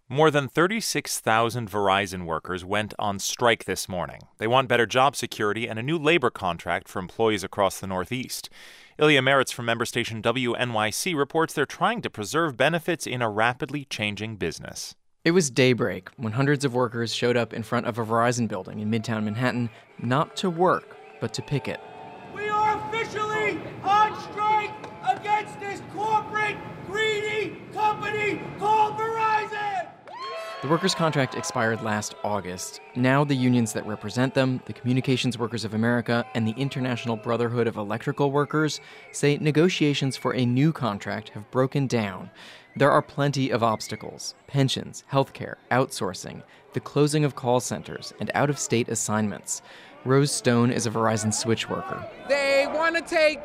More than 36,000 Verizon workers went on strike this morning. They want better job security and a new labor contract for employees across the Northeast. Ilya Meritz from member station WNYC reports they're trying to preserve benefits in a rapidly changing business. It was daybreak when hundreds of workers showed up in front of a Verizon building in Midtown Manhattan, not to work, but to picket. We are officially on strike against this corporate, greedy company called Verizon! The workers' contract expired last August. Now the unions that represent them, the Communications Workers of America and the International Brotherhood of Electrical Workers, say negotiations for a new contract have broken down. There are plenty of obstacles: pensions, healthcare, outsourcing, the closing of call centers, and out-of-state assignments. Rose Stone is a Verizon switch worker. They want to take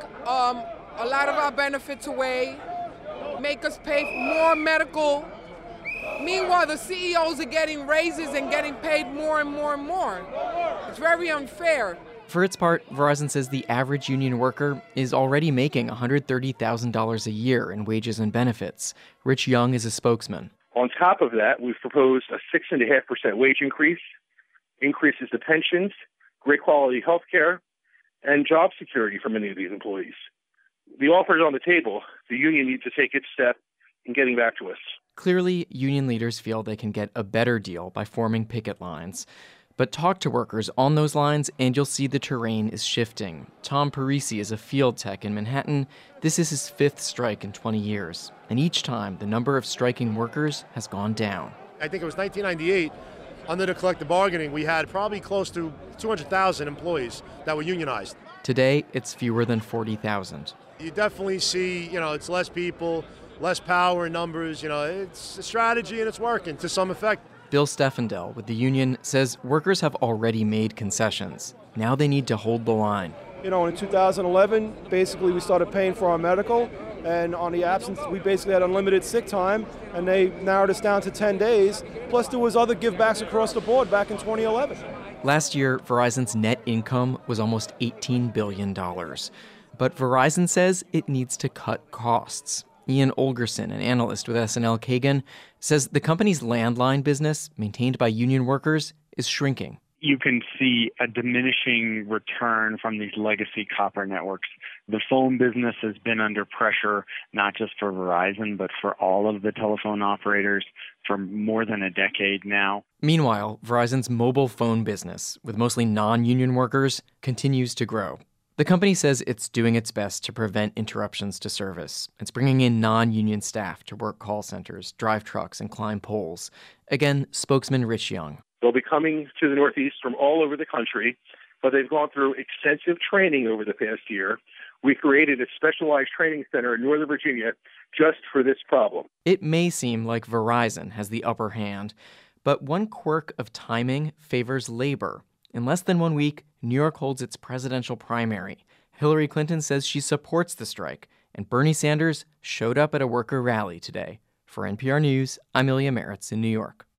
a lot of our benefits away, make us pay for more medical. Meanwhile, the CEOs are getting raises and getting paid more and more and more. It's very unfair. For its part, Verizon says the average union worker is already making $130,000 a year in wages and benefits. Rich Young is a spokesman. On top of that, we've proposed a 6.5% wage increase, increases to pensions, great quality health care, and job security for many of these employees. The offer is on the table. The union needs to take its step in getting back to us. Clearly, union leaders feel they can get a better deal by forming picket lines. But talk to workers on those lines and you'll see the terrain is shifting. Tom Parisi is a field tech in Manhattan. This is his fifth strike in 20 years. And each time, the number of striking workers has gone down. I think it was 1998, under the collective bargaining, we had probably close to 200,000 employees that were unionized. Today, it's fewer than 40,000. You definitely see, it's less people, less power in numbers. It's a strategy and it's working to some effect. Bill Steffendell with the union says workers have already made concessions. Now they need to hold the line. In 2011, basically we started paying for our medical, and on the absence, we basically had unlimited sick time, and they narrowed us down to 10 days. Plus there was other givebacks across the board back in 2011. Last year, Verizon's net income was almost $18 billion. But Verizon says it needs to cut costs. Ian Olgerson, an analyst with SNL Kagan, says the company's landline business, maintained by union workers, is shrinking. You can see a diminishing return from these legacy copper networks. The phone business has been under pressure, not just for Verizon, but for all of the telephone operators for more than a decade now. Meanwhile, Verizon's mobile phone business, with mostly non-union workers, continues to grow. The company says it's doing its best to prevent interruptions to service. It's bringing in non-union staff to work call centers, drive trucks, and climb poles. Again, spokesman Rich Young. They'll be coming to the Northeast from all over the country, but they've gone through extensive training over the past year. We created a specialized training center in Northern Virginia just for this problem. It may seem like Verizon has the upper hand, but one quirk of timing favors labor. In less than 1 week, New York holds its presidential primary. Hillary Clinton says she supports the strike, and Bernie Sanders showed up at a worker rally today. For NPR News, I'm Ilya Meritz in New York.